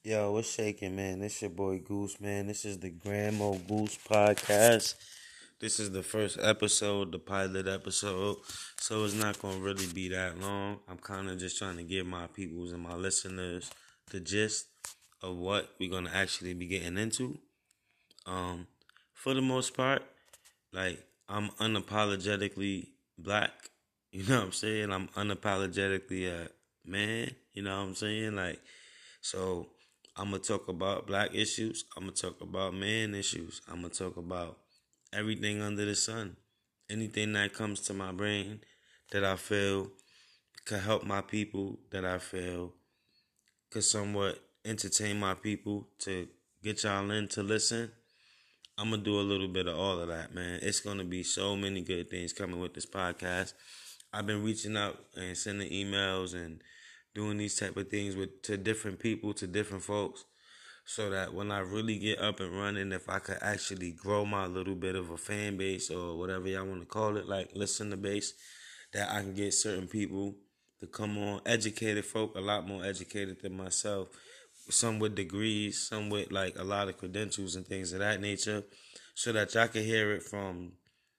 Yo, what's shaking, man? This your boy Goose, man. This is the Grandma Goose podcast. This is the first episode, the pilot episode, so it's not gonna really be that long. I'm kind of just trying to give my peoples and my listeners the gist of what we're gonna actually be getting into. Um, for the most part, like I'm unapologetically black. You know what I'm saying? I'm unapologetically a man. You know what I'm saying? So I'm gonna talk about black issues. I'm gonna talk about man issues. I'm gonna talk about everything under the sun. Anything that comes to my brain that I feel could help my people, that I feel could somewhat entertain my people to get y'all in to listen. I'm gonna do a little bit of all of that, man. It's gonna be so many good things coming with this podcast. I've been reaching out and sending emails and doing these type of things to different people, to different folks, so that when I really get up and running, if I could actually grow my little bit of a fan base or whatever y'all want to call it, like listener base, that I can get certain people to come on, educated folk, a lot more educated than myself, some with degrees, some with like a lot of credentials and things of that nature, so that y'all can hear it from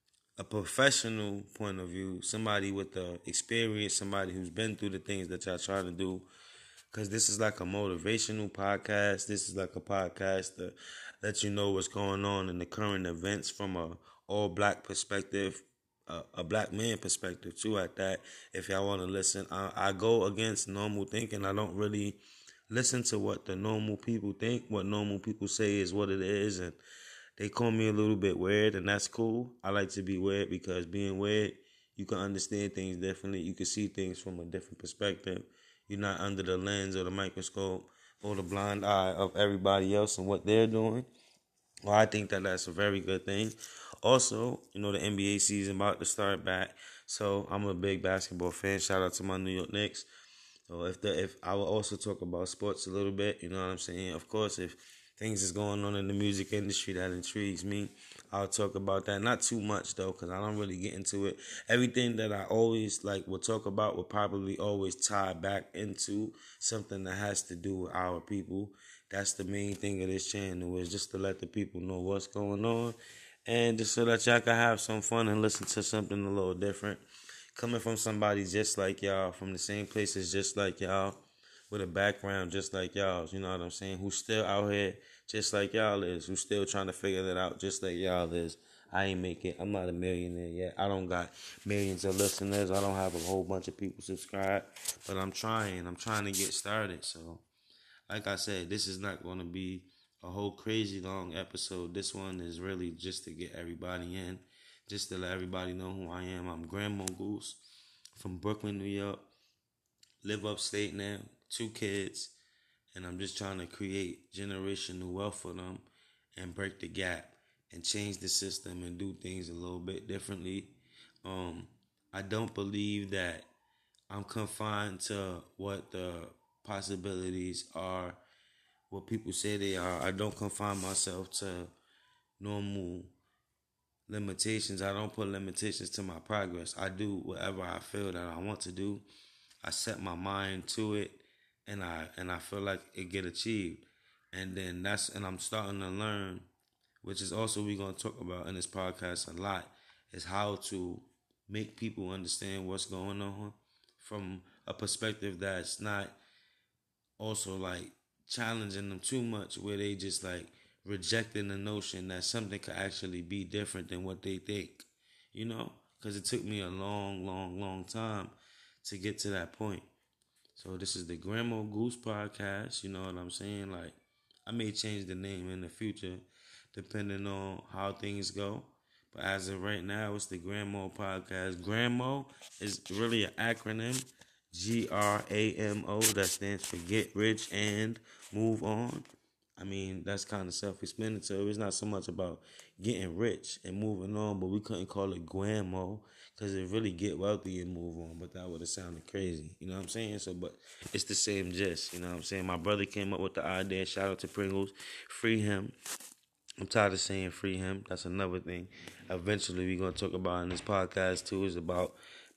a professional point of view, somebody with the experience, somebody who's been through the things that y'all trying to do. Because this is like a motivational podcast. This is like a podcast to let you know what's going on in the current events from a all black perspective, a black man perspective too. At that, if y'all want to listen, I go against normal thinking. I don't really listen to what the normal people think. What normal people say is what it is, and they call me a little bit weird, and that's cool. I like to be weird because being weird, you can understand things differently. You can see things from a different perspective. You're not under the lens or the microscope or the blind eye of everybody else and what they're doing. Well, I think that that's a very good thing. Also, the NBA season about to start back, so I'm a big basketball fan. Shout out to my New York Knicks. So if I will also talk about sports a little bit, you know what I'm saying? Of course, if things is going on in the music industry that intrigues me, I'll talk about that. Not too much though, because I don't really get into it. Everything that I always will talk about will probably always tie back into something that has to do with our people. That's the main thing of this channel, is just to let the people know what's going on, and just so that y'all can have some fun and listen to something a little different. Coming from somebody just like y'all, from the same places just like y'all, with a background just like y'all, you know what I'm saying? Who's still out here just like y'all is, who's still trying to figure that out just like y'all is. I ain't make it. I'm not a millionaire yet. I don't got millions of listeners. I don't have a whole bunch of people subscribed, but I'm trying. I'm trying to get started. So, like I said, this is not going to be a whole crazy long episode. This one is really just to get everybody in, just to let everybody know who I am. I'm Grandma Goose from Brooklyn, New York. Live upstate now, 2 kids, and I'm just trying to create generational wealth for them and break the gap and change the system and do things a little bit differently. Um, I don't believe that I'm confined to what the possibilities are, what people say they are. I don't confine myself to normal limitations. I don't put limitations to my progress. I do whatever I feel that I want to do. I set my mind to it, and I feel like it get achieved. And then I'm starting to learn, which is also we're gonna talk about in this podcast a lot, is how to make people understand what's going on from a perspective that's not also challenging them too much, where they just rejecting the notion that something could actually be different than what they think, because it took me a long, long, long time to get to that point. So this is the Grandma Goose podcast. You know what I'm saying? I may change the name in the future depending on how things go. But as of right now, it's the Grandma podcast. Grandma is really an acronym. GRAMO. That stands for Get Rich and Move On. I mean, that's kind of self-explanatory. It's not so much about getting rich and moving on, but we couldn't call it Guamo because it really get wealthy and move on, but that would have sounded crazy. You know what I'm saying? So, but it's the same gist. You know what I'm saying? My brother came up with the idea. Shout out to Pringles. Free him. I'm tired of saying free him. That's another thing. Eventually, we're going to talk about in this podcast, too, is about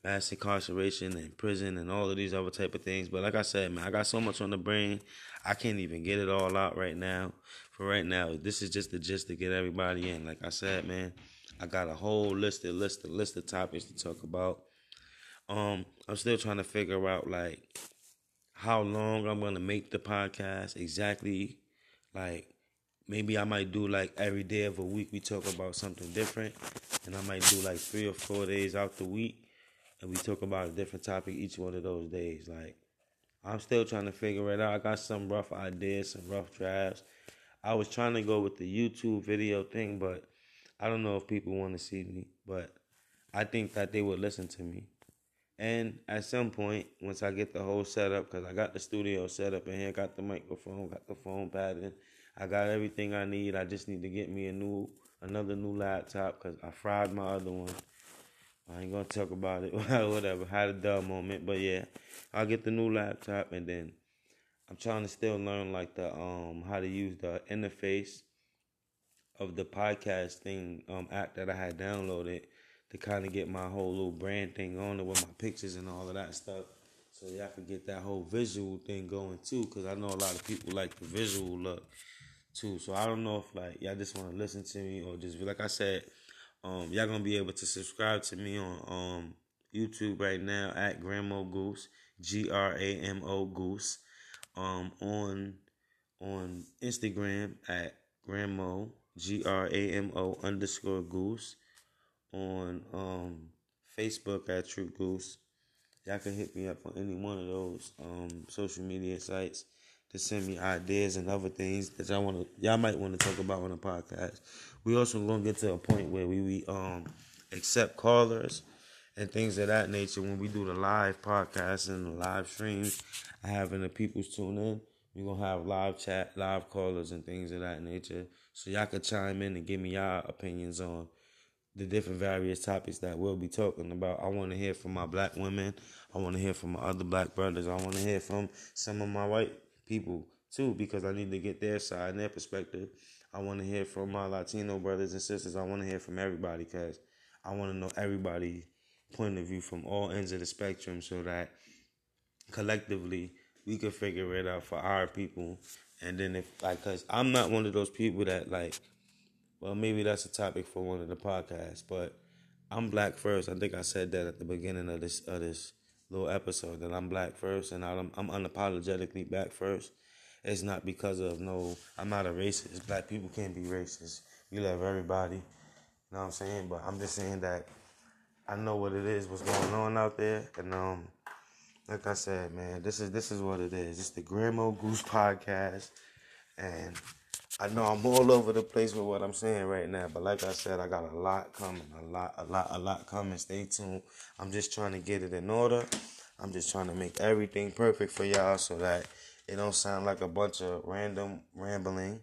mass incarceration and prison and all of these other type of things. But like I said, man, I got so much on the brain, I can't even get it all out right now. For right now, this is just the gist to get everybody in. Like I said, man, I got a whole list of topics to talk about. I'm still trying to figure out like how long I'm gonna make the podcast exactly. Like maybe I might do like every day of a week we talk about something different, and I might do like 3 or 4 days out the week, and we talk about a different topic each one of those days. Like I'm still trying to figure it out. I got some rough ideas, some rough drafts. I was trying to go with the YouTube video thing, but I don't know if people want to see me, but I think that they would listen to me. And at some point, once I get the whole setup, because I got the studio set up in here, got the microphone, got the phone padding, I got everything I need. I just need to get me another new laptop because I fried my other one. I ain't gonna talk about it, whatever. Had a dull moment, but yeah, I'll get the new laptop, and then I'm trying to still learn like the how to use the interface of the podcast thing app that I had downloaded to kind of get my whole little brand thing on it with my pictures and all of that stuff. So y'all can get that whole visual thing going too, because I know a lot of people like the visual look too. So I don't know if like y'all just want to listen to me or just like I said, y'all gonna be able to subscribe to me on YouTube right now at Gramo Goose, Gramo Goose. On Instagram at Gramo Gramo_Goose. On Facebook at True Goose. Y'all can hit me up on any one of those social media sites to send me ideas and other things that y'all might want to talk about on the podcast. We also gonna get to a point where we accept callers and things of that nature when we do the live podcasts and the live streams. Having the people tune in. We're gonna have live chat, live callers and things of that nature. So y'all can chime in and give me y'all opinions on the different various topics that we'll be talking about. I want to hear from my black women. I want to hear from my other black brothers. I want to hear from some of my white people too, because I need to get their side and their perspective. I want to hear from my Latino brothers and sisters. I want to hear from everybody because I want to know everybody's point of view from all ends of the spectrum so that collectively we can figure it out for our people. And then if like, cause I'm not one of those people that like, well, maybe that's a topic for one of the podcasts, but I'm black first. I think I said that at the beginning of this little episode that I'm black first, and I'm unapologetically black first. It's not because of I'm not a racist. Black people can't be racist. We love everybody. You know what I'm saying? But I'm just saying that I know what it is, what's going on out there, and like I said, man, this is what it is. It's the Gramo Goose podcast, and I know I'm all over the place with what I'm saying right now, but like I said, I got a lot coming, a lot coming. Stay tuned. I'm just trying to get it in order. I'm just trying to make everything perfect for y'all so that it don't sound like a bunch of random rambling,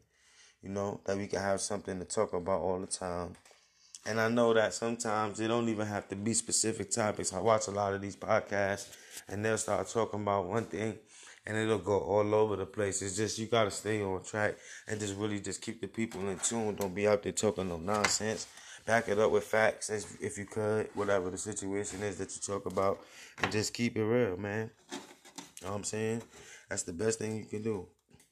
that we can have something to talk about all the time. And I know that sometimes it don't even have to be specific topics. I watch a lot of these podcasts, and they'll start talking about one thing, and it'll go all over the place. It's just you got to stay on track and just really just keep the people in tune. Don't be out there talking no nonsense. Back it up with facts if you could, whatever the situation is that you talk about, and just keep it real, man. You know what I'm saying? That's the best thing you can do.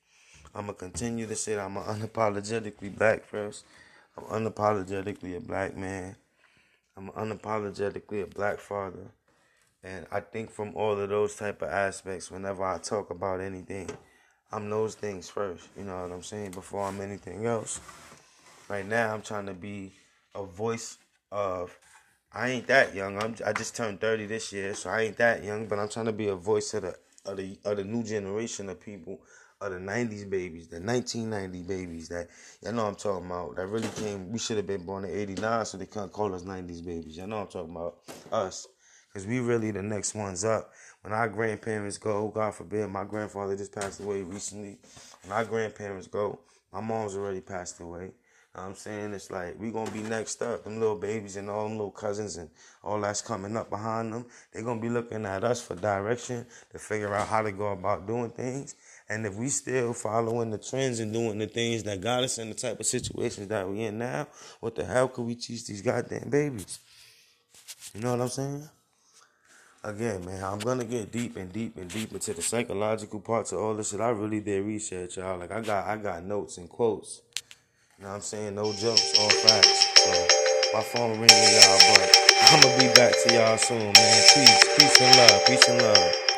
I'm going to continue to say that I'm unapologetically black first. I'm unapologetically a black man. I'm unapologetically a black father. And I think from all of those type of aspects, whenever I talk about anything, I'm those things first. You know what I'm saying? Before I'm anything else. Right now, I'm trying to be a voice of... I ain't that young. I just turned 30 this year, so I ain't that young. But I'm trying to be a voice of the new generation of people, of the 90s babies, the 1990 babies that, y'all know I'm talking about, that really came, we should have been born in 89, so they can't call us 90s babies. Y'all know I'm talking about us, because we really the next ones up. When our grandparents go, God forbid, my grandfather just passed away recently. When our grandparents go, my mom's already passed away. You know what I'm saying? It's like we going to be next up. Them little babies and all them little cousins and all that's coming up behind them. They're going to be looking at us for direction to figure out how to go about doing things. And if we still following the trends and doing the things that got us in the type of situations that we in now, what the hell could we teach these goddamn babies? You know what I'm saying? Again, man, I'm gonna get deep and deep and deep into the psychological parts of all this shit. I really did research, y'all. Like I got notes and quotes. You know what I'm saying? No jokes, all facts. So my phone ringing, y'all, but I'm gonna be back to y'all soon, man. Peace and love.